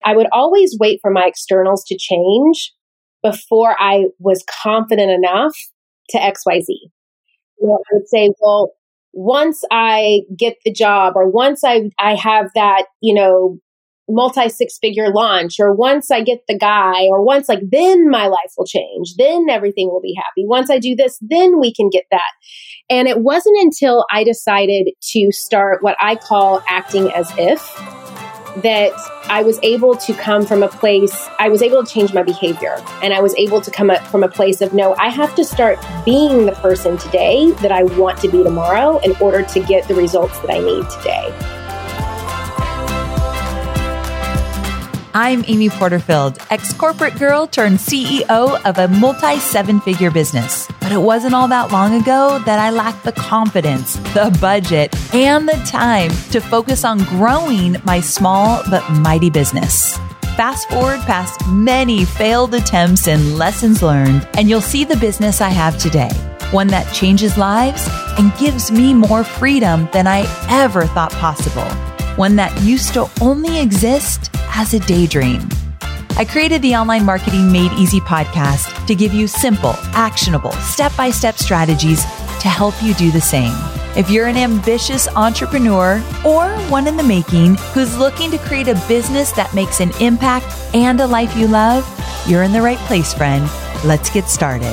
I would always wait for my externals to change before I was confident enough to XYZ. I would say, well, once I get the job, or once I have that, multi-six-figure launch, or once I get the guy, or once then my life will change. Then everything will be happy. Once I do this, then we can get that. And it wasn't until I decided to start what I call acting as if, that I was able to come from a place, I was able to change my behavior. And I was able to come up from a place of, no, I have to start being the person today that I want to be tomorrow in order to get the results that I need today. I'm Amy Porterfield, ex-corporate girl turned CEO of a multi-seven-figure business. But it wasn't all that long ago that I lacked the confidence, the budget, and the time to focus on growing my small but mighty business. Fast forward past many failed attempts and lessons learned, and you'll see the business I have today. One that changes lives and gives me more freedom than I ever thought possible. One that used to only exist as a daydream. I created the Online Marketing Made Easy podcast to give you simple, actionable, step-by-step strategies to help you do the same. If you're an ambitious entrepreneur or one in the making who's looking to create a business that makes an impact and a life you love, you're in the right place, friend. Let's get started.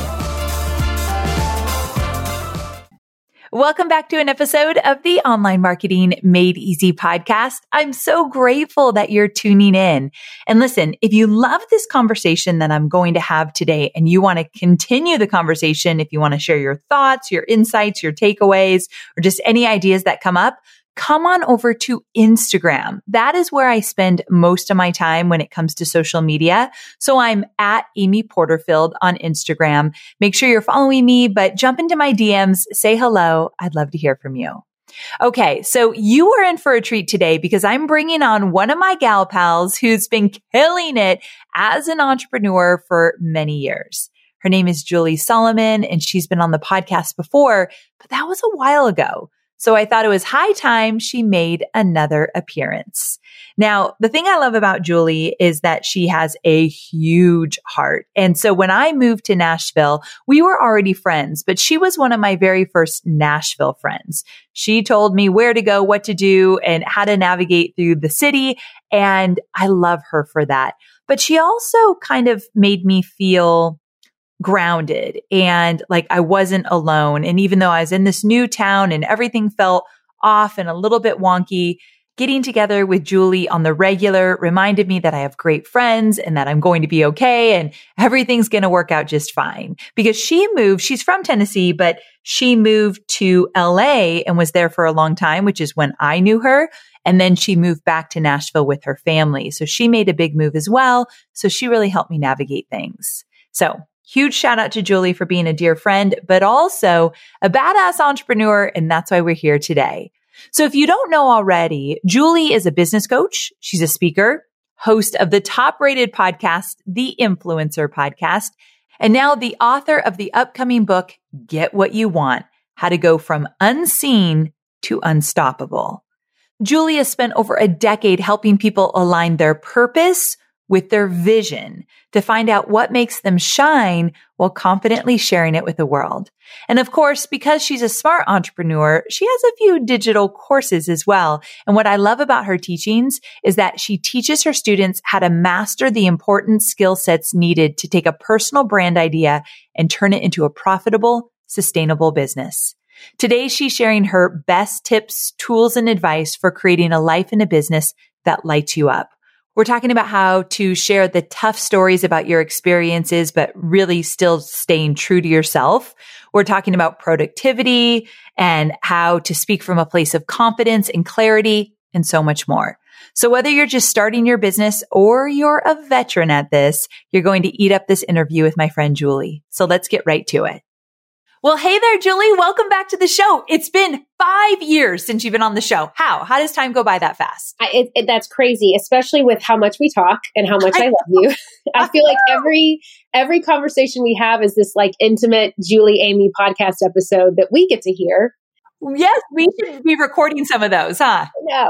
Welcome back to an episode of the Online Marketing Made Easy podcast. I'm so grateful that you're tuning in. And listen, if you love this conversation that I'm going to have today and you want to continue the conversation, if you want to share your thoughts, your insights, your takeaways, or just any ideas that come up, come on over to Instagram. That is where I spend most of my time when it comes to social media. So I'm at Amy Porterfield on Instagram. Make sure you're following me, but jump into my DMs, say hello. I'd love to hear from you. Okay, so you are in for a treat today because I'm bringing on one of my gal pals who's been killing it as an entrepreneur for many years. Her name is Julie Solomon, and she's been on the podcast before, but that was a while ago. So I thought it was high time she made another appearance. Now, the thing I love about Julie is that she has a huge heart. And so when I moved to Nashville, we were already friends, but she was one of my very first Nashville friends. She told me where to go, what to do, and how to navigate through the city. And I love her for that. But she also kind of made me feel grounded and like I wasn't alone. And even though I was in this new town and everything felt off and a little bit wonky, getting together with Julie on the regular reminded me that I have great friends and that I'm going to be okay and everything's going to work out just fine. Because she's from Tennessee, but she moved to LA and was there for a long time, which is when I knew her. And then she moved back to Nashville with her family. So she made a big move as well. So she really helped me navigate things. So huge shout out to Julie for being a dear friend, but also a badass entrepreneur. And that's why we're here today. So if you don't know already, Julie is a business coach. She's a speaker, host of the top rated podcast, The Influencer Podcast, and now the author of the upcoming book, Get What You Want, How to Go From Unseen to Unstoppable. Julie has spent over a decade helping people align their purpose with their vision to find out what makes them shine while confidently sharing it with the world. And of course, because she's a smart entrepreneur, she has a few digital courses as well. And what I love about her teachings is that she teaches her students how to master the important skill sets needed to take a personal brand idea and turn it into a profitable, sustainable business. Today, she's sharing her best tips, tools, and advice for creating a life and a business that lights you up. We're talking about how to share the tough stories about your experiences, but really still staying true to yourself. We're talking about productivity and how to speak from a place of confidence and clarity and so much more. So whether you're just starting your business or you're a veteran at this, you're going to eat up this interview with my friend Julie. So let's get right to it. Well, hey there, Julie. Welcome back to the show. It's been 5 years since you've been on the show. How does time go by that fast? That's crazy, especially with how much we talk and how much I love you. I feel like every conversation we have is this like intimate Julie Amy podcast episode that we get to hear. Yes, we should be recording some of those, huh? No.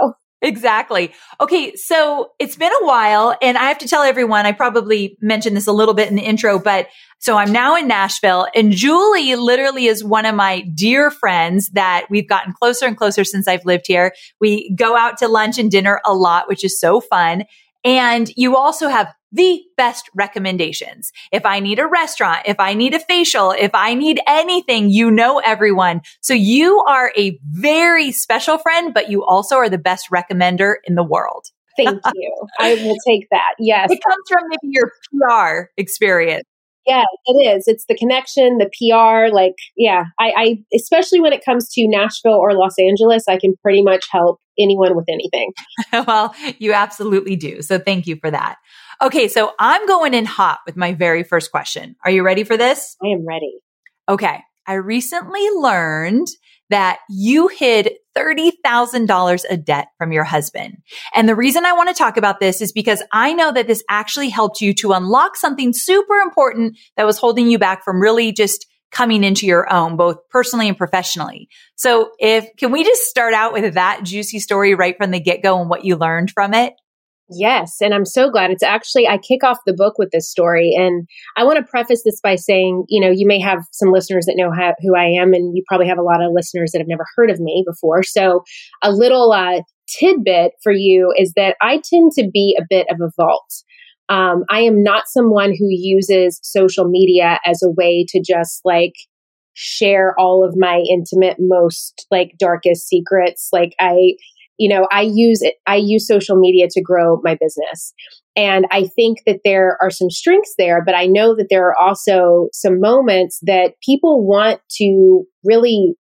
Exactly. Okay. So it's been a while and I have to tell everyone, I probably mentioned this a little bit in the intro, but so I'm now in Nashville and Julie literally is one of my dear friends that we've gotten closer and closer since I've lived here. We go out to lunch and dinner a lot, which is so fun. And you also have the best recommendations. If I need a restaurant, if I need a facial, if I need anything, you know everyone. So you are a very special friend, but you also are the best recommender in the world. Thank you. I will take that. Yes. It comes from maybe your PR experience. Yeah, it is. It's the connection, the PR, like, yeah, I especially when it comes to Nashville or Los Angeles, I can pretty much help anyone with anything. Well, you absolutely do. So thank you for that. Okay. So I'm going in hot with my very first question. Are you ready for this? I am ready. Okay. I recently learned that you hid $30,000 of debt from your husband. And the reason I want to talk about this is because I know that this actually helped you to unlock something super important that was holding you back from really just coming into your own, both personally and professionally. So can we just start out with that juicy story right from the get-go and what you learned from it? Yes. And I'm so glad. It's actually, I kick off the book with this story. And I want to preface this by saying, you may have some listeners that know who I am, and you probably have a lot of listeners that have never heard of me before. So a little tidbit for you is that I tend to be a bit of a vault. I am not someone who uses social media as a way to just like share all of my intimate, most like darkest secrets. Like I use social media to grow my business. And I think that there are some strengths there, but I know that there are also some moments that people want to really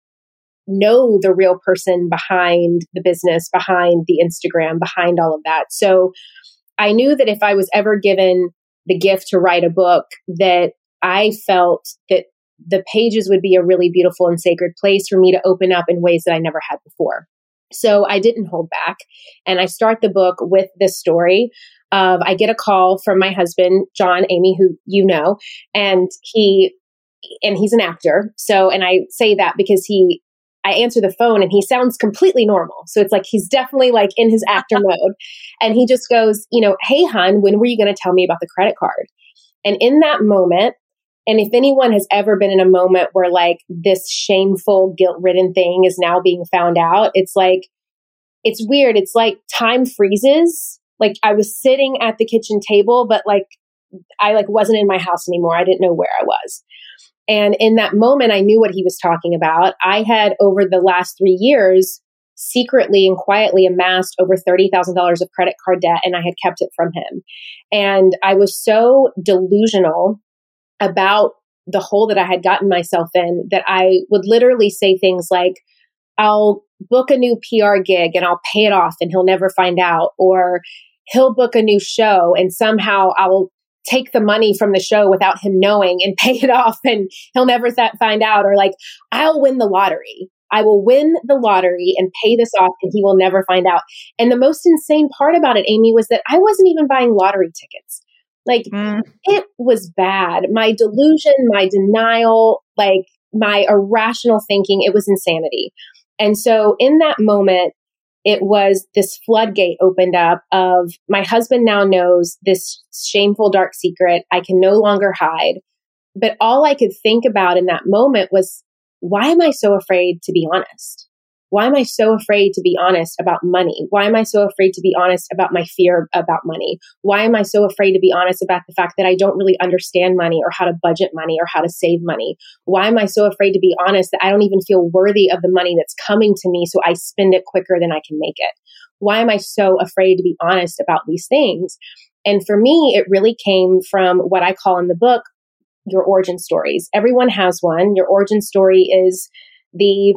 know the real person behind the business, behind the Instagram, behind all of that. So I knew that if I was ever given the gift to write a book, that I felt that the pages would be a really beautiful and sacred place for me to open up in ways that I never had before. So I didn't hold back. And I start the book with this story of, I get a call from my husband, John, Amy, who you know, and he's an actor. So, and I say that because I answer the phone and he sounds completely normal. So it's like, he's definitely like in his actor mode. And he just goes, hey, hon, when were you going to tell me about the credit card? And in that moment, and if anyone has ever been in a moment where like this shameful, guilt-ridden thing is now being found out, it's like, it's weird. It's like time freezes. Like I was sitting at the kitchen table, but like I like wasn't in my house anymore. I didn't know where I was. And in that moment, I knew what he was talking about. I had over the last 3 years secretly and quietly amassed over $30,000 of credit card debt, and I had kept it from him. And I was so delusional about the hole that I had gotten myself in that I would literally say things like, I'll book a new PR gig and I'll pay it off and he'll never find out. Or he'll book a new show and somehow I will take the money from the show without him knowing and pay it off and he'll never find out. Or like, I'll win the lottery. I will win the lottery and pay this off and he will never find out. And the most insane part about it, Amy, was that I wasn't even buying lottery tickets. Like it was bad. My delusion, my denial, like my irrational thinking, it was insanity. And so in that moment, it was this floodgate opened up of my husband now knows this shameful, dark secret I can no longer hide. But all I could think about in that moment was, why am I so afraid to be honest? Why am I so afraid to be honest about money? Why am I so afraid to be honest about my fear about money? Why am I so afraid to be honest about the fact that I don't really understand money or how to budget money or how to save money? Why am I so afraid to be honest that I don't even feel worthy of the money that's coming to me, so I spend it quicker than I can make it? Why am I so afraid to be honest about these things? And for me, it really came from what I call in the book, your origin stories. Everyone has one. Your origin story is the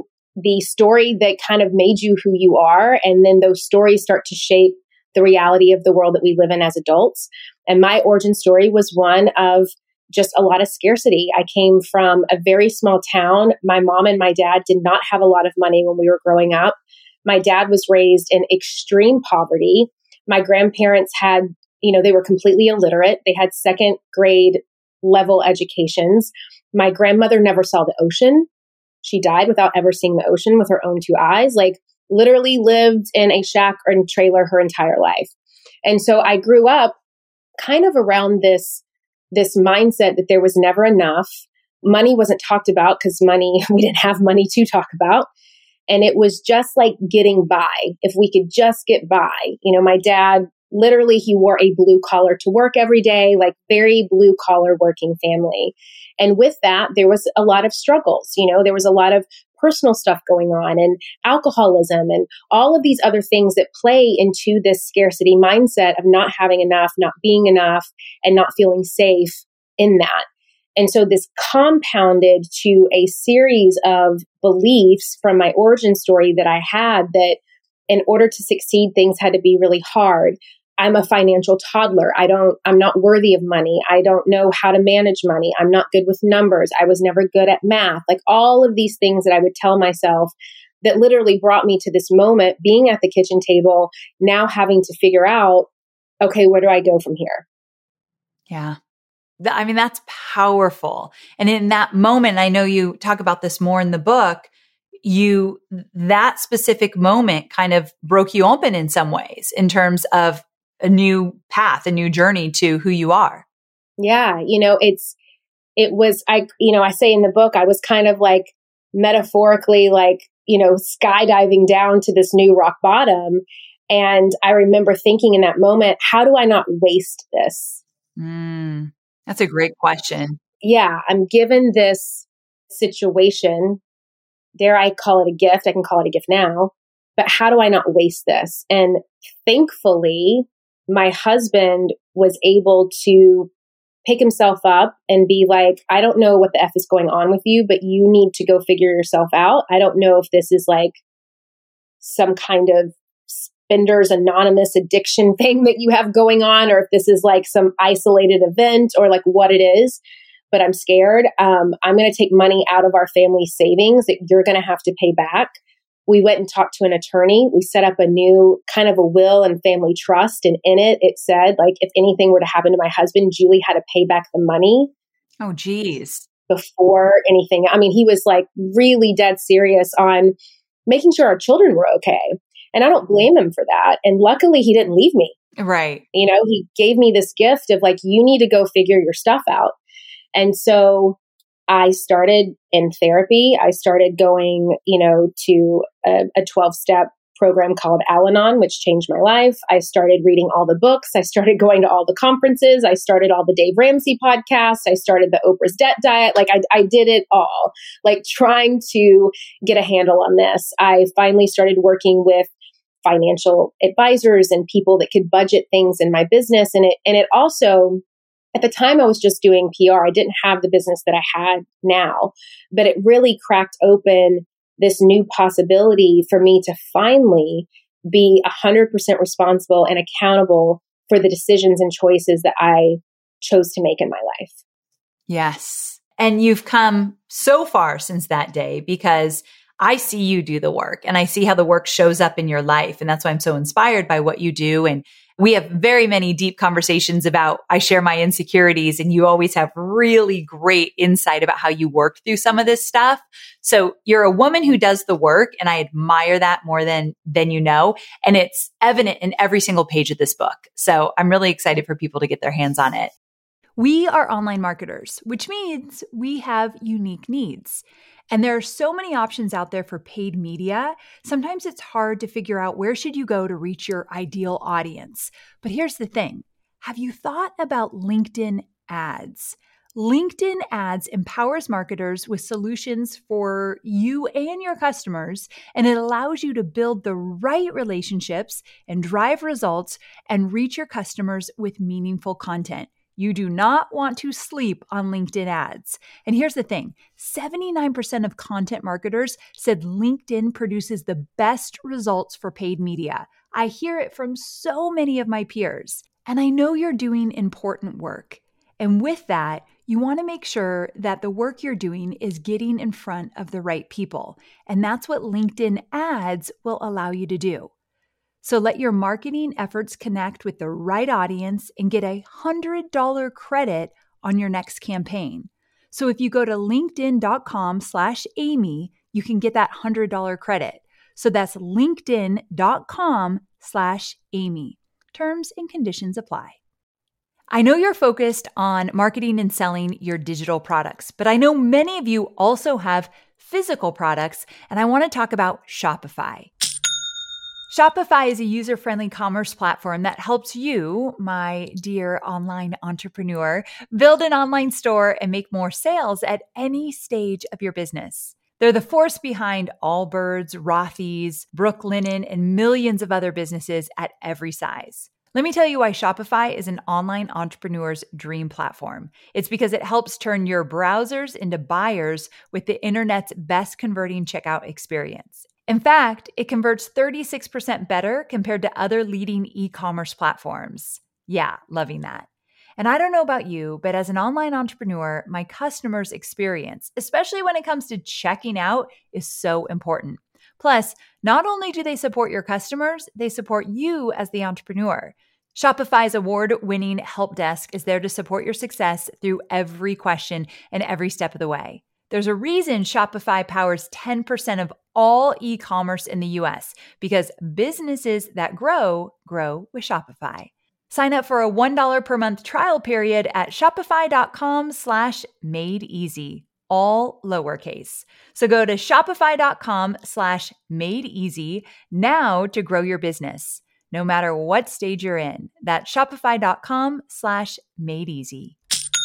story that kind of made you who you are. And then those stories start to shape the reality of the world that we live in as adults. And my origin story was one of just a lot of scarcity. I came from a very small town. My mom and my dad did not have a lot of money when we were growing up. My dad was raised in extreme poverty. My grandparents had, they were completely illiterate. They had second grade level educations. My grandmother never saw the ocean. She died without ever seeing the ocean with her own two eyes. Like literally lived in a shack or in trailer her entire life. And so I grew up kind of around this mindset that there was never enough. Money wasn't talked about because we didn't have money to talk about. And it was just like getting by. If we could just get by, my dad, literally, he wore a blue collar to work every day, like very blue collar working family. And with that, there was a lot of struggles. There was a lot of personal stuff going on and alcoholism and all of these other things that play into this scarcity mindset of not having enough, not being enough, and not feeling safe in that. And so this compounded to a series of beliefs from my origin story that I had that in order to succeed, things had to be really hard. I'm a financial toddler. I'm not worthy of money. I don't know how to manage money. I'm not good with numbers. I was never good at math. Like all of these things that I would tell myself that literally brought me to this moment, being at the kitchen table, now having to figure out, okay, where do I go from here? Yeah. I mean, that's powerful. And in that moment, I know you talk about this more in the book, that specific moment kind of broke you open in some ways in terms of a new path, a new journey to who you are. Yeah. I say in the book, I was kind of like metaphorically like, skydiving down to this new rock bottom. And I remember thinking in that moment, how do I not waste this? That's a great question. Yeah. I'm given this situation. Dare I call it a gift? I can call it a gift now, but how do I not waste this? And thankfully, my husband was able to pick himself up and be like, I don't know what the F is going on with you, but you need to go figure yourself out. I don't know if this is like some kind of Spender's Anonymous addiction thing that you have going on, or if this is like some isolated event or like what it is, but I'm scared. I'm going to take money out of our family savings that you're going to have to pay back. We went and talked to an attorney. We set up a new kind of a will and family trust. And in it, it said, like, if anything were to happen to my husband, Julie had to pay back the money. Oh, geez. Before anything. I mean, he was like really dead serious on making sure our children were okay. And I don't blame him for that. And luckily, he didn't leave me. Right. He gave me this gift of like, you need to go figure your stuff out. And so I started in therapy. I started going, to a 12-step program called Al-Anon, which changed my life. I started reading all the books. I started going to all the conferences. I started all the Dave Ramsey podcasts. I started the Oprah's Debt Diet. Like I did it all, like trying to get a handle on this. I finally started working with financial advisors and people that could budget things in my business. And it also, at the time I was just doing PR. I didn't have the business that I had now, but it really cracked open this new possibility for me to finally be 100% responsible and accountable for the decisions and choices that I chose to make in my life. Yes. And you've come so far since that day because I see you do the work and I see how the work shows up in your life. And that's why I'm so inspired by what you do. And we have very many deep conversations about, I share my insecurities and you always have really great insight about how you work through some of this stuff. So you're a woman who does the work and I admire that more than you know. And it's evident in every single page of this book. So I'm really excited for people to get their hands on it. We are online marketers, which means we have unique needs. And there are so many options out there for paid media. Sometimes it's hard to figure out where should you go to reach your ideal audience. But here's the thing. Have you thought about LinkedIn ads? LinkedIn ads empowers marketers with solutions for you and your customers, and it allows you to build the right relationships and drive results and reach your customers with meaningful content. You do not want to sleep on LinkedIn ads. And here's the thing, 79% of content marketers said LinkedIn produces the best results for paid media. I hear it from so many of my peers. And I know you're doing important work. And with that, you want to make sure that the work you're doing is getting in front of the right people. And that's what LinkedIn ads will allow you to do. So let your marketing efforts connect with the right audience and get a $100 credit on your next campaign. So if you go to linkedin.com/Amy, you can get that $100 credit. So that's linkedin.com/Amy. Terms and conditions apply. I know you're focused on marketing and selling your digital products, but I know many of you also have physical products, and I want to talk about Shopify. Shopify is a user-friendly commerce platform that helps you, my dear online entrepreneur, build an online store and make more sales at any stage of your business. They're the force behind Allbirds, Rothy's, Brooklinen, and millions of other businesses at every size. Let me tell you why Shopify is an online entrepreneur's dream platform. It's because it helps turn your browsers into buyers with the internet's best converting checkout experience. In fact, it converts 36% better compared to other leading e-commerce platforms. Yeah, loving that. And I don't know about you, but as an online entrepreneur, my customers' experience, especially when it comes to checking out, is so important. Plus, not only do they support your customers, they support you as the entrepreneur. Shopify's award-winning help desk is there to support your success through every question and every step of the way. There's a reason Shopify powers 10% of all e-commerce in the US, because businesses that grow with Shopify. Sign up for a $1 per month trial period at shopify.com/madeeasy, all lowercase. So go to shopify.com/madeeasy now to grow your business, no matter what stage you're in. That's shopify.com/madeeasy.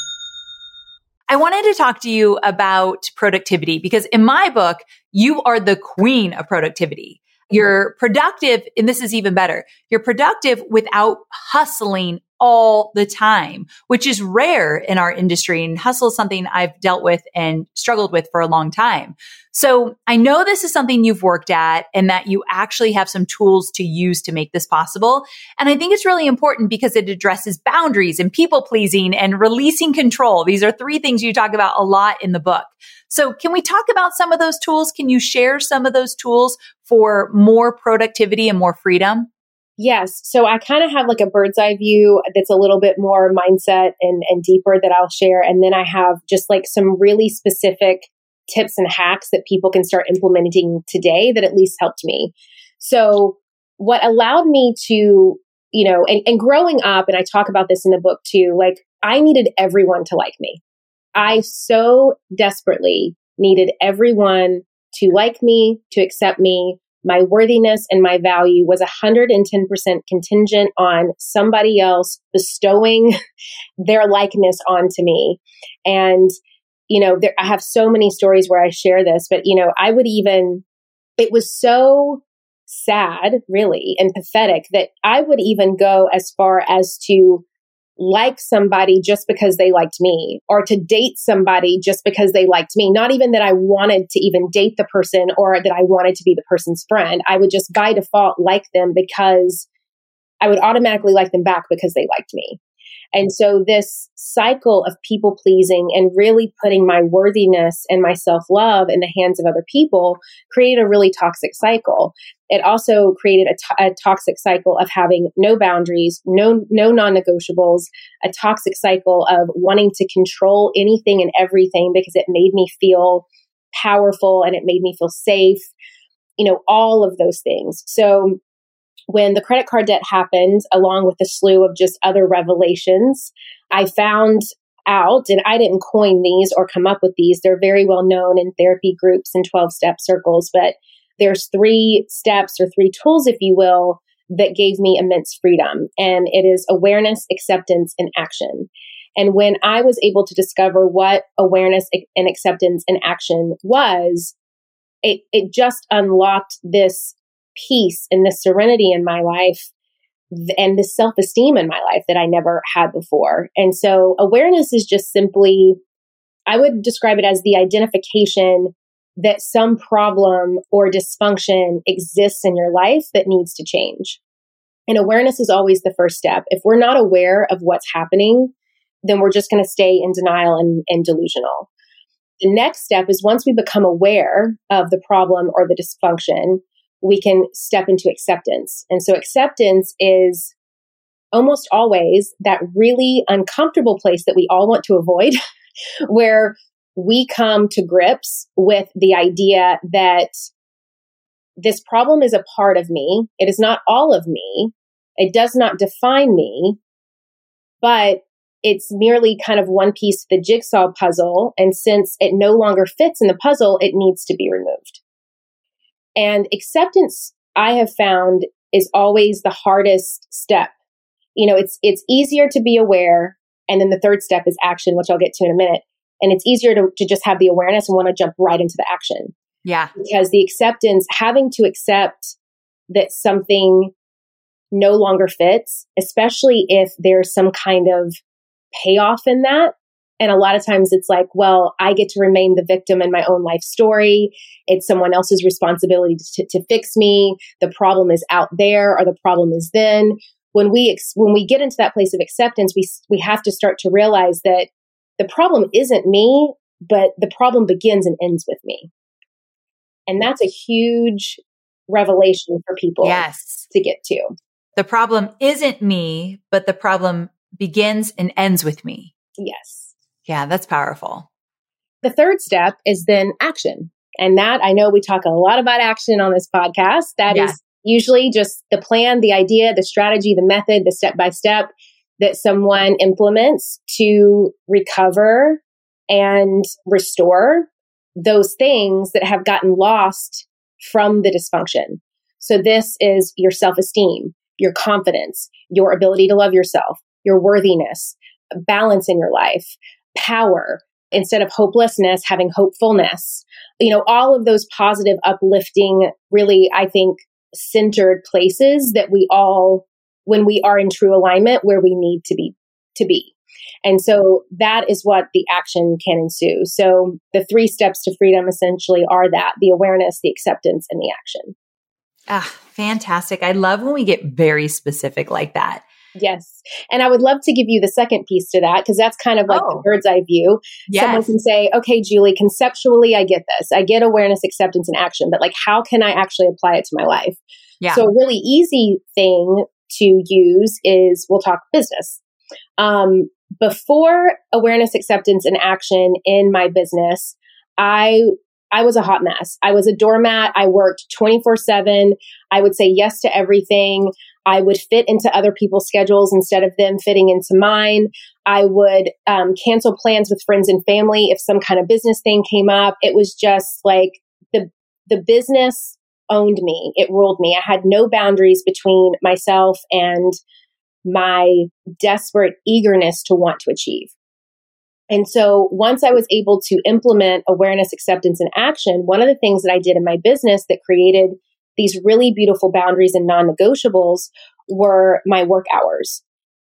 I wanted to talk to you about productivity because in my book, you are the queen of productivity. You're productive, and this is even better. You're productive without hustling all the time, which is rare in our industry. And hustle is something I've dealt with and struggled with for a long time. So I know this is something you've worked at and that you actually have some tools to use to make this possible. And I think it's really important because it addresses boundaries and people pleasing and releasing control. These are 3 things you talk about a lot in the book. So can we talk about some of those tools? Can you share some of those tools for more productivity and more freedom? Yes. So I kind of have like a bird's eye view that's a little bit more mindset and deeper that I'll share. And then I have just like some really specific tips and hacks that people can start implementing today that at least helped me. So what allowed me to, and growing up, and I talk about this in the book too, like I needed everyone to like me. I so desperately needed everyone to like me, to accept me. My worthiness and my value was 110% contingent on somebody else bestowing their likeness onto me. And, I have so many stories where I share this, but, it was so sad, really, and pathetic that I would even go as far as to like somebody just because they liked me, or to date somebody just because they liked me. Not even that I wanted to even date the person or that I wanted to be the person's friend. I would just by default like them because I would automatically like them back because they liked me. And so this cycle of people pleasing and really putting my worthiness and my self-love in the hands of other people created a really toxic cycle. It also created a toxic cycle of having no boundaries, no non-negotiables, a toxic cycle of wanting to control anything and everything because it made me feel powerful and it made me feel safe, all of those things. So when the credit card debt happened, along with a slew of just other revelations, I found out, and I didn't coin these or come up with these, they're very well known in therapy groups and 12-step circles, but there's 3 steps or 3 tools, if you will, that gave me immense freedom. And it is awareness, acceptance, and action. And when I was able to discover what awareness and acceptance and action was, it just unlocked this peace and this serenity in my life and this self-esteem in my life that I never had before. And so awareness is just simply, I would describe it as the identification that some problem or dysfunction exists in your life that needs to change. And awareness is always the first step. If we're not aware of what's happening, then we're just going to stay in denial and delusional. The next step is once we become aware of the problem or the dysfunction, we can step into acceptance. And so acceptance is almost always that really uncomfortable place that we all want to avoid, where we come to grips with the idea that this problem is a part of me. It is not all of me. It does not define me, but it's merely kind of one piece of the jigsaw puzzle. And since it no longer fits in the puzzle, it needs to be removed. And acceptance, I have found, is always the hardest step. It's easier to be aware. And then the third step is action, which I'll get to in a minute. And it's easier to just have the awareness and want to jump right into the action. Yeah. Because the acceptance, having to accept that something no longer fits, especially if there's some kind of payoff in that. And a lot of times it's like, well, I get to remain the victim in my own life story. It's someone else's responsibility to fix me. The problem is out there, or the problem is then. When we get into that place of acceptance, we have to start to realize that the problem isn't me, but the problem begins and ends with me. And that's a huge revelation for people to get to. The problem isn't me, but the problem begins and ends with me. Yes. Yeah, that's powerful. The third step is then action. And that, I know we talk a lot about action on this podcast. That is usually just the plan, the idea, the strategy, the method, the step-by-step that someone implements to recover and restore those things that have gotten lost from the dysfunction. So this is your self-esteem, your confidence, your ability to love yourself, your worthiness, balance in your life, power. Instead of hopelessness, having hopefulness. All of those positive, uplifting, really, I think, centered places that we all, when we are in true alignment, where we need to be. And so that is what the action can ensue. So the 3 steps to freedom essentially are that: the awareness, the acceptance, and the action. Ah, fantastic. I love when we get very specific like that. Yes. And I would love to give you the second piece to that, because that's kind of like the bird's eye view. Yes. Someone can say, okay, Julie, conceptually, I get this. I get awareness, acceptance, and action, but how can I actually apply it to my life? Yeah. So a really easy thing to use is, we'll talk business. Before awareness, acceptance, and action in my business, I was a hot mess. I was a doormat. I worked 24/7. I would say yes to everything. I would fit into other people's schedules instead of them fitting into mine. I would cancel plans with friends and family if some kind of business thing came up. It was just like the business owned me. It ruled me. I had no boundaries between myself and my desperate eagerness to want to achieve. And so once I was able to implement awareness, acceptance, and action, one of the things that I did in my business that created these really beautiful boundaries and non-negotiables were my work hours.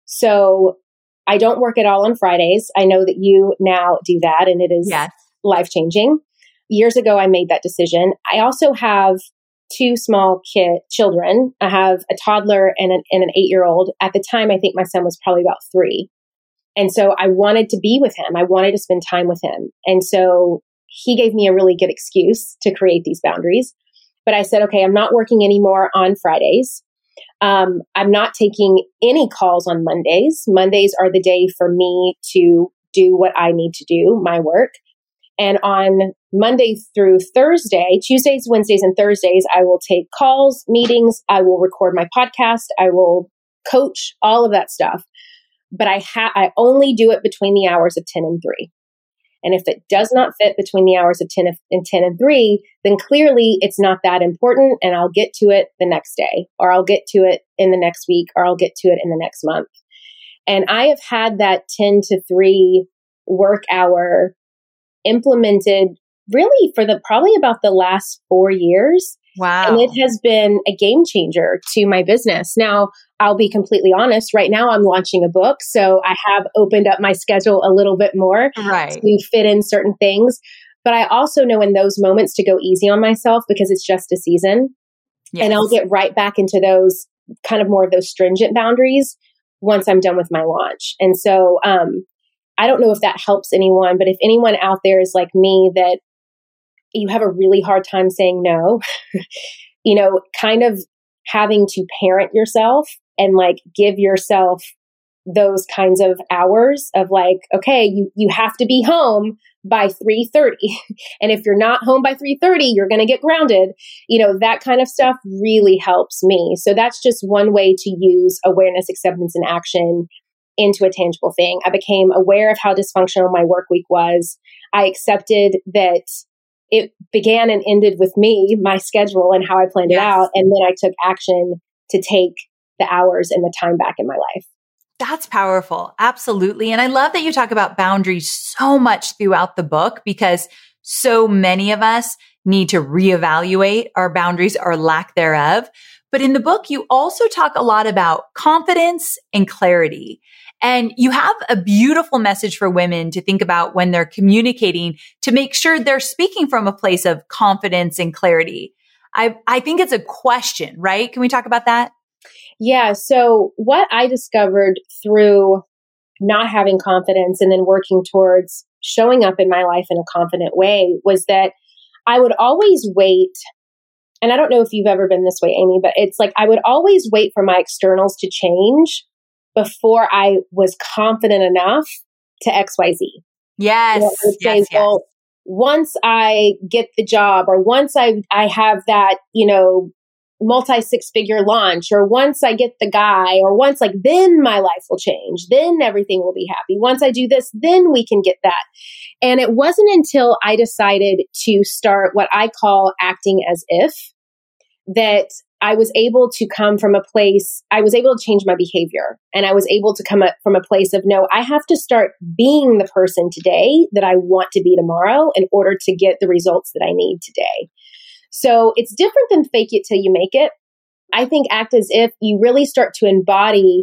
So I don't work at all on Fridays. I know that you now do that, and it is life-changing. Years ago, I made that decision. I also have 2 small children. I have a toddler and an 8-year-old. At the time, I think my son was probably about 3. And so I wanted to be with him. I wanted to spend time with him. And so he gave me a really good excuse to create these boundaries. But I said, okay, I'm not working anymore on Fridays. I'm not taking any calls on Mondays. Mondays are the day for me to do what I need to do, my work. And on Monday through Thursday, Tuesdays, Wednesdays, and Thursdays, I will take calls, meetings. I will record my podcast. I will coach, all of that stuff. But I only do it between the hours of 10 and 3. And if it does not fit between the hours of 10 and 3, then clearly it's not that important, and I'll get to it the next day, or I'll get to it in the next week, or I'll get to it in the next month. And I have had that 10 to 3 work hour implemented really for probably about the last 4 years. Wow. And it has been a game changer to my business. Now, I'll be completely honest. Right now, I'm launching a book. So I have opened up my schedule a little bit more to fit in certain things. But I also know in those moments to go easy on myself, because it's just a season. Yes. And I'll get right back into those kind of more of those stringent boundaries once I'm done with my launch. And so I don't know if that helps anyone, but if anyone out there is like me, that you have a really hard time saying no, kind of having to parent yourself and give yourself those kinds of hours of like, okay, you have to be home by 3:30. And if you're not home by 3:30, you're going to get grounded. That kind of stuff really helps me. So that's just one way to use awareness, acceptance, and action into a tangible thing. I became aware of how dysfunctional my work week was. I accepted that it began and ended with me, my schedule, and how I planned it out. And then I took action to take the hours and the time back in my life. That's powerful. Absolutely. And I love that you talk about boundaries so much throughout the book, because so many of us need to reevaluate our boundaries or lack thereof. But in the book, you also talk a lot about confidence and clarity. And you have a beautiful message for women to think about when they're communicating to make sure they're speaking from a place of confidence and clarity. I think it's a question, right? Can we talk about that? Yeah. So what I discovered through not having confidence and then working towards showing up in my life in a confident way was that I would always wait. And I don't know if you've ever been this way, Amy, but it's like I would always wait for my externals to change before I was confident enough to XYZ. Yes. I would say, well, once I get the job, or once I have that, multi-six-figure launch, or once I get the guy, or once then my life will change. Then everything will be happy. Once I do this, then we can get that. And it wasn't until I decided to start what I call acting as if that I was able to come from a place, I was able to change my behavior. And I was able to come up from a place of, no, I have to start being the person today that I want to be tomorrow in order to get the results that I need today. So it's different than fake it till you make it. I think act as if you really start to embody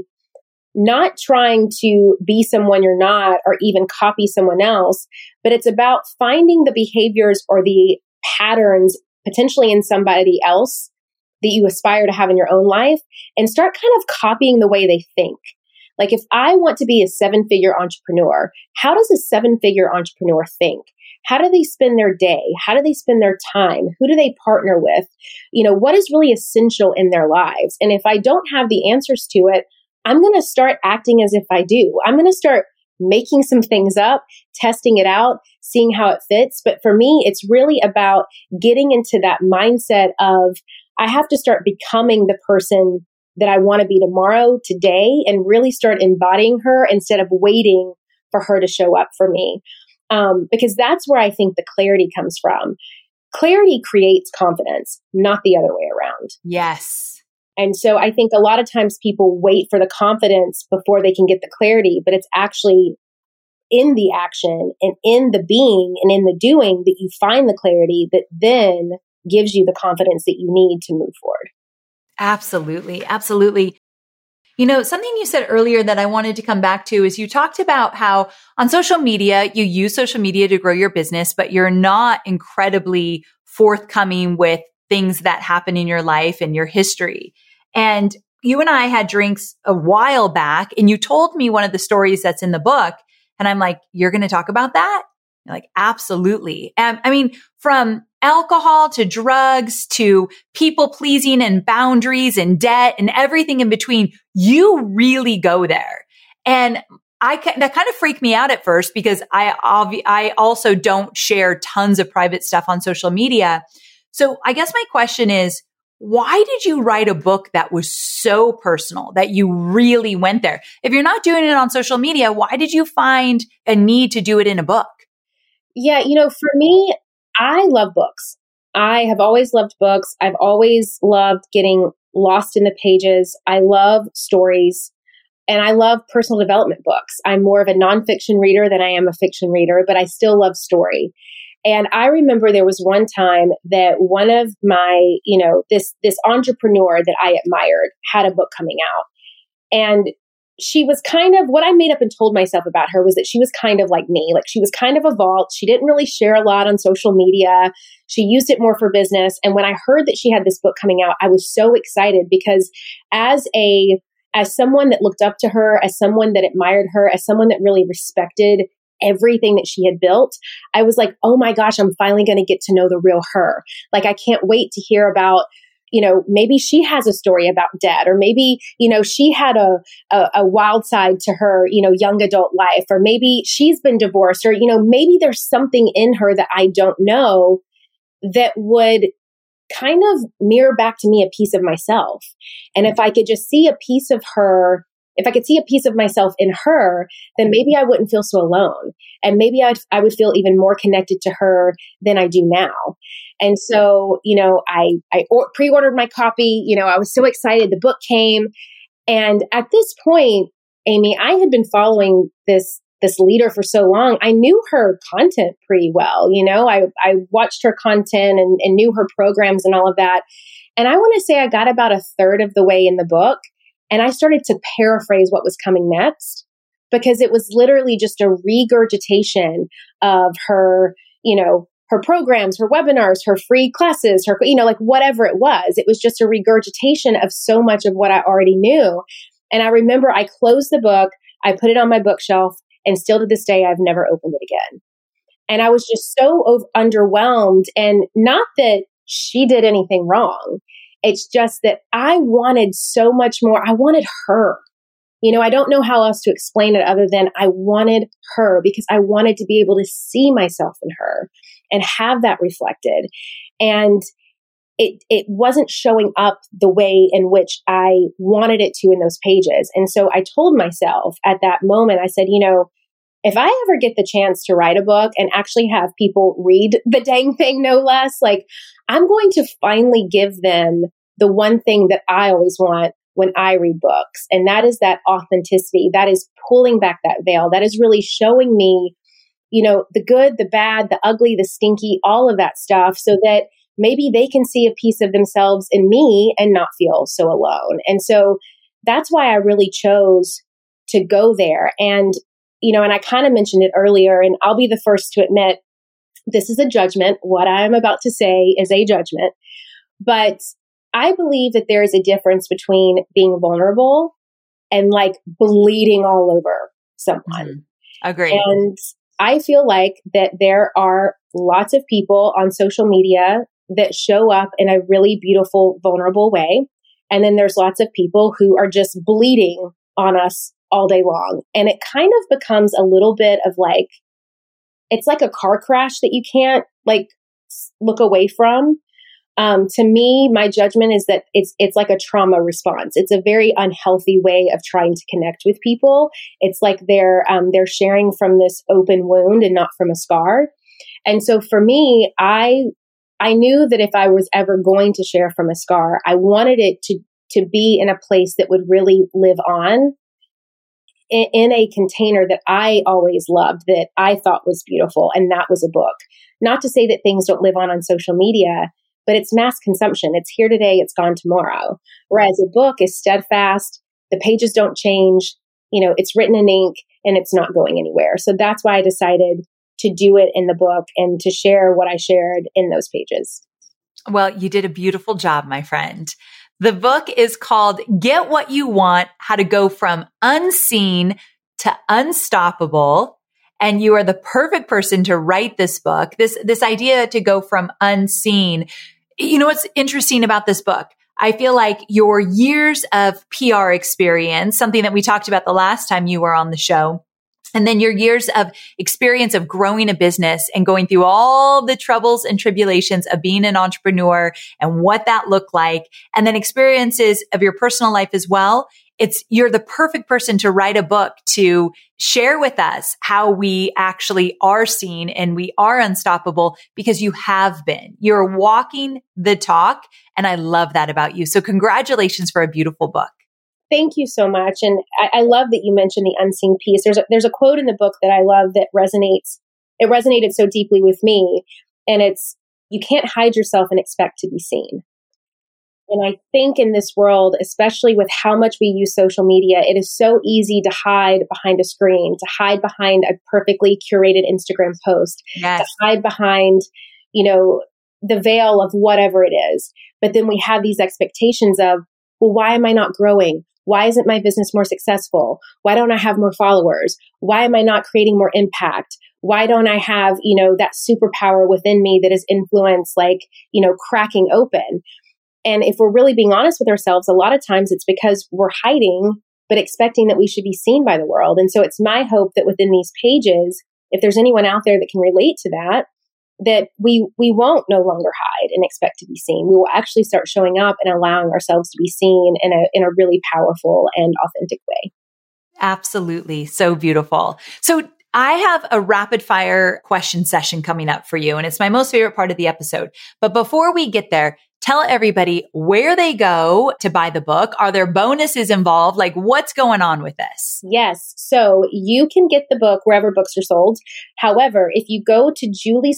not trying to be someone you're not or even copy someone else, but it's about finding the behaviors or the patterns potentially in somebody else that you aspire to have in your own life and start kind of copying the way they think. Like if I want to be a 7-figure entrepreneur, how does a 7-figure entrepreneur think? How do they spend their day? How do they spend their time? Who do they partner with? What is really essential in their lives? And if I don't have the answers to it, I'm going to start acting as if I do. I'm going to start making some things up, testing it out, seeing how it fits. But for me, it's really about getting into that mindset of, I have to start becoming the person that I want to be tomorrow, today, and really start embodying her instead of waiting for her to show up for me. Because that's where I think the clarity comes from. Clarity creates confidence, not the other way around. Yes. And so I think a lot of times people wait for the confidence before they can get the clarity, but it's actually in the action and in the being and in the doing that you find the clarity that then gives you the confidence that you need to move forward. Absolutely. Absolutely. Something you said earlier that I wanted to come back to is you talked about how on social media, you use social media to grow your business, but you're not incredibly forthcoming with things that happen in your life and your history. And you and I had drinks a while back, and you told me one of the stories that's in the book. And I'm like, you're going to talk about that? You're like, absolutely. From alcohol to drugs to people pleasing and boundaries and debt and everything in between, you really go there. And that kind of freaked me out at first because I also don't share tons of private stuff on social media. So I guess my question is, why did you write a book that was so personal that you really went there? If you're not doing it on social media, why did you find a need to do it in a book? Yeah, for me, I love books. I have always loved books. I've always loved getting lost in the pages. I love stories and I love personal development books. I'm more of a nonfiction reader than I am a fiction reader, but I still love story. And I remember there was one time that one of my, this entrepreneur that I admired had a book coming out. And she was kind of, what I made up and told myself about her was that she was kind of like me. Like she was kind of a vault. She didn't really share a lot on social media. She used it more for business. And when I heard that she had this book coming out, I was so excited because as someone that looked up to her, as someone that admired her, as someone that really respected everything that she had built, I was like, oh my gosh, I'm finally going to get to know the real her. Like, I can't wait to hear about maybe she has a story about debt, or maybe, she had a wild side to her, young adult life, or maybe she's been divorced, or, maybe there's something in her that I don't know that would kind of mirror back to me a piece of myself. And if I could just see a piece of her, if I could see a piece of myself in her, then maybe I wouldn't feel so alone. And maybe I would feel even more connected to her than I do now. And so, I pre-ordered my copy. I was so excited. The book came. And at this point, Amy, I had been following this leader for so long. I knew her content pretty well. I watched her content and knew her programs and all of that. And I want to say I got about a third of the way in the book, and I started to paraphrase what was coming next, because it was literally just a regurgitation of her, her programs, her webinars, her free classes, her, whatever it was. It was just a regurgitation of so much of what I already knew. And I remember I closed the book, I put it on my bookshelf, and still to this day, I've never opened it again. And I was just so underwhelmed. And not that she did anything wrong. It's just that I wanted so much more. I wanted her. I don't know how else to explain it other than I wanted her, because I wanted to be able to see myself in her and have that reflected. And it wasn't showing up the way in which I wanted it to in those pages. And so I told myself at that moment, I said, if I ever get the chance to write a book and actually have people read the dang thing, no less, I'm going to finally give them the one thing that I always want when I read books. And that is that authenticity. That is pulling back that veil. That is really showing me, the good, the bad, the ugly, the stinky, all of that stuff, so that maybe they can see a piece of themselves in me and not feel so alone. And so that's why I really chose to go there. And, and I kind of mentioned it earlier, and I'll be the first to admit, this is a judgment. What I'm about to say is a judgment. But I believe that there is a difference between being vulnerable and bleeding all over someone. Mm-hmm. Agreed. And I feel like that there are lots of people on social media that show up in a really beautiful, vulnerable way. And then there's lots of people who are just bleeding on us all day long. And it kind of becomes a little bit of it's like a car crash that you can't look away from. To me, my judgment is that it's like a trauma response. It's a very unhealthy way of trying to connect with people. It's like they're sharing from this open wound and not from a scar. And so for me, I knew that if I was ever going to share from a scar, I wanted it to be in a place that would really live on in a container that I always loved, that I thought was beautiful. And that was a book. Not to say that things don't live on social media, but it's mass consumption. It's here today, it's gone tomorrow. Whereas a book is steadfast. The pages don't change. It's written in ink and it's not going anywhere. So that's why I decided to do it in the book and to share what I shared in those pages. Well, you did a beautiful job, my friend. The book is called Get What You Want: How to Go from Unseen to Unstoppable. And you are the perfect person to write this book. This idea to go from unseen. What's interesting about this book? I feel like your years of PR experience, something that we talked about the last time you were on the show, and then your years of experience of growing a business and going through all the troubles and tribulations of being an entrepreneur and what that looked like, and then experiences of your personal life as well. You're the perfect person to write a book to share with us how we actually are seen and we are unstoppable, because you have been. You're walking the talk. And I love that about you. So congratulations for a beautiful book. Thank you so much. And I love that you mentioned the unseen piece. There's a quote in the book that I love that resonates. It resonated so deeply with me. And it's, you can't hide yourself and expect to be seen. And I think in this world, especially with how much we use social media, it is so easy to hide behind a screen, to hide behind a perfectly curated Instagram post, yes, to hide behind, the veil of whatever it is. But then we have these expectations of, well, why am I not growing? Why isn't my business more successful? Why don't I have more followers? Why am I not creating more impact? Why don't I have, that superpower within me that is influence, cracking open? And if we're really being honest with ourselves, a lot of times it's because we're hiding, but expecting that we should be seen by the world. And so it's my hope that within these pages, if there's anyone out there that can relate to that, that we won't no longer hide and expect to be seen. We will actually start showing up and allowing ourselves to be seen in a really powerful and authentic way. Absolutely. So beautiful. So I have a rapid fire question session coming up for you, and it's my most favorite part of the episode. But before we get there, tell everybody where they go to buy the book. Are there bonuses involved? Like, what's going on with this? Yes. So you can get the book wherever books are sold. However, if you go to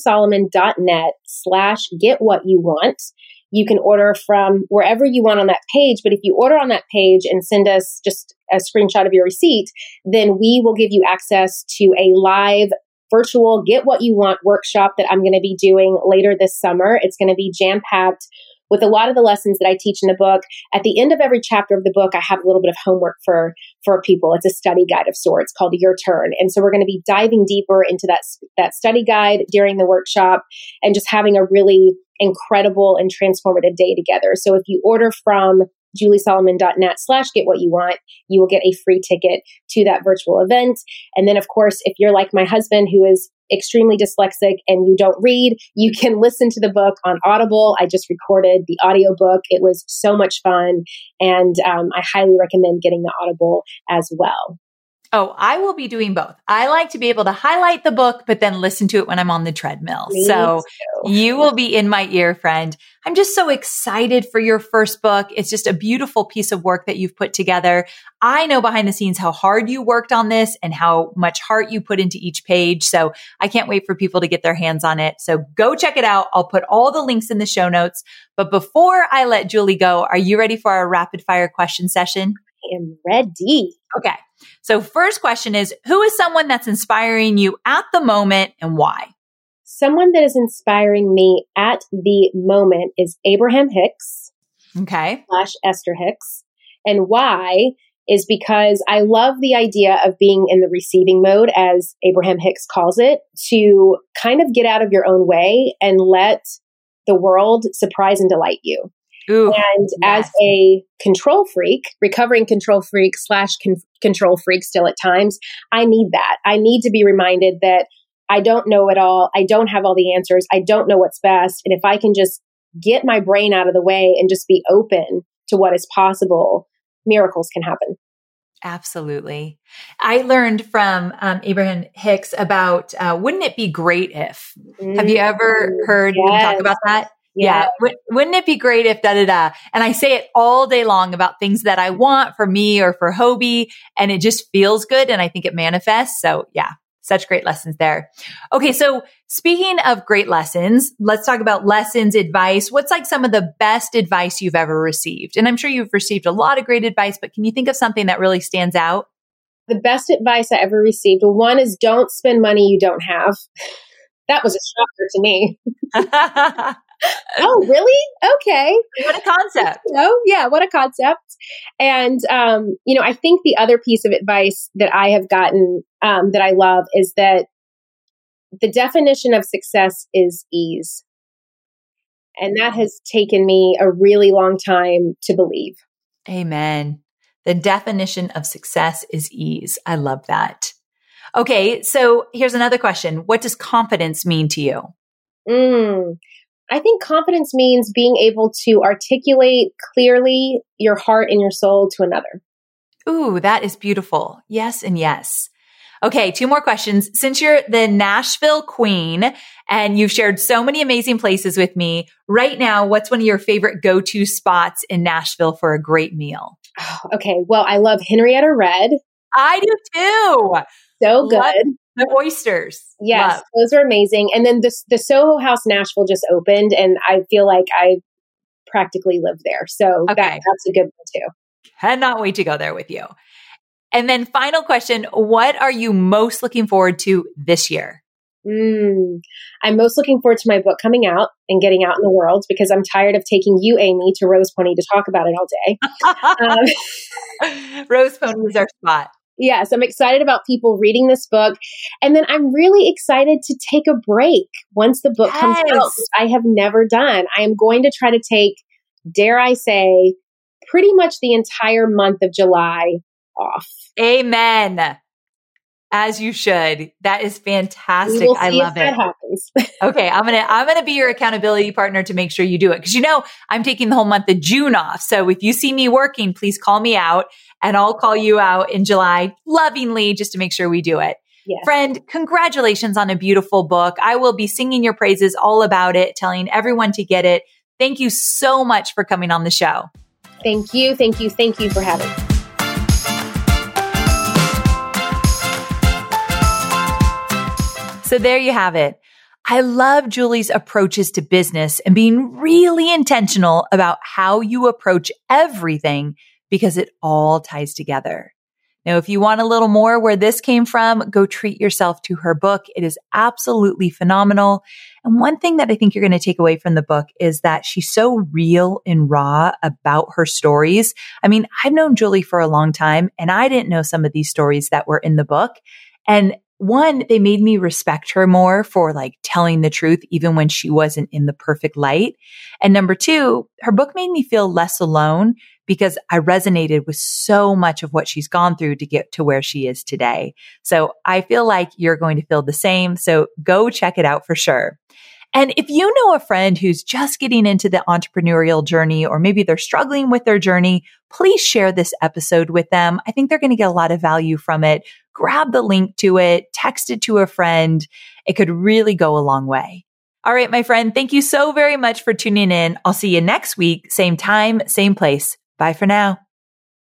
juliesolomon.net/getwhatyouvant, you can order from wherever you want on that page. But if you order on that page and send us just a screenshot of your receipt, then we will give you access to a live virtual Get What You Want workshop that I'm going to be doing later this summer. It's going to be jam-packed with a lot of the lessons that I teach in the book. At the end of every chapter of the book, I have a little bit of homework for people. It's a study guide of sorts called Your Turn. And so we're going to be diving deeper into that study guide during the workshop and just having a really incredible and transformative day together. So if you order from juliesolomon.net/getwhatyouvant, you will get a free ticket to that virtual event. And then, of course, if you're like my husband, who is extremely dyslexic and you don't read, you can listen to the book on Audible. I just recorded the audiobook. It was so much fun. And I highly recommend getting the Audible as well. Oh, I will be doing both. I like to be able to highlight the book, but then listen to it when I'm on the treadmill. So you will be in my ear, friend. I'm just so excited for your first book. It's just a beautiful piece of work that you've put together. I know behind the scenes how hard you worked on this and how much heart you put into each page. So I can't wait for people to get their hands on it. So go check it out. I'll put all the links in the show notes. But before I let Julie go, are you ready for our rapid fire question session? I am ready. Okay. So first question is, who is someone that's inspiring you at the moment and why? Someone that is inspiring me at the moment is Abraham Hicks. Okay. /Esther Hicks. And why is because I love the idea of being in the receiving mode, as Abraham Hicks calls it, to kind of get out of your own way and let the world surprise and delight you. Ooh, and yes. As a control freak, recovering control freak / control freak still at times, I need that. I need to be reminded that I don't know it all. I don't have all the answers. I don't know what's best. And if I can just get my brain out of the way and just be open to what is possible, miracles can happen. Absolutely. I learned from Abraham Hicks about wouldn't it be great if? Have you ever heard him talk about that? Yeah. Wouldn't it be great if da-da-da? And I say it all day long about things that I want for me or for Hobie, and it just feels good. And I think it manifests. So yeah, such great lessons there. Okay. So speaking of great lessons, let's talk about lessons, advice. What's like some of the best advice you've ever received? And I'm sure you've received a lot of great advice, but can you think of something that really stands out? The best advice I ever received, one is don't spend money you don't have. That was a shocker to me. Oh, really? Okay. What a concept. Oh, yeah. What a concept. And, I think the other piece of advice that I have gotten that I love is that the definition of success is ease. And that has taken me a really long time to believe. Amen. The definition of success is ease. I love that. Okay. So here's another question. What does confidence mean to you? I think confidence means being able to articulate clearly your heart and your soul to another. Ooh, that is beautiful. Yes and yes. Okay, 2 more questions. Since you're the Nashville queen and you've shared so many amazing places with me, right now, what's one of your favorite go-to spots in Nashville for a great meal? Oh, okay, well, I love Henrietta Red. I do too. So good. Love the oysters. Yes, Love. those are amazing. And then the Soho House Nashville just opened, and I feel like I practically live there. So that's a good one too. Cannot wait to go there with you. And then final question, what are you most looking forward to this year? I'm most looking forward to my book coming out and getting out in the world, because I'm tired of taking you, Amy, to Rose Pony to talk about it all day. Rose Pony is our spot. Yes, I'm excited about people reading this book. And then I'm really excited to take a break once the book comes out, which I have never done. I am going to try to take dare I say, pretty much the entire month of July off. Amen. As you should. That is fantastic. We will see I love if that it. happens. Okay, I'm gonna be your accountability partner to make sure you do it. Because I'm taking the whole month of June off. So if you see me working, please call me out and I'll call you out in July lovingly just to make sure we do it. Yes. Friend, congratulations on a beautiful book. I will be singing your praises all about it, telling everyone to get it. Thank you so much for coming on the show. Thank you. Thank you. Thank you for having me. So there you have it. I love Julie's approaches to business and being really intentional about how you approach everything because it all ties together. Now, if you want a little more where this came from, go treat yourself to her book. It is absolutely phenomenal. And one thing that I think you're going to take away from the book is that she's so real and raw about her stories. I mean, I've known Julie for a long time and I didn't know some of these stories that were in the book. And one, they made me respect her more for telling the truth, even when she wasn't in the perfect light. And number two, her book made me feel less alone because I resonated with so much of what she's gone through to get to where she is today. So I feel like you're going to feel the same. So go check it out for sure. And if you know a friend who's just getting into the entrepreneurial journey, or maybe they're struggling with their journey, please share this episode with them. I think they're going to get a lot of value from it. Grab the link to it, text it to a friend. It could really go a long way. All right, my friend, thank you so very much for tuning in. I'll see you next week, same time, same place. Bye for now.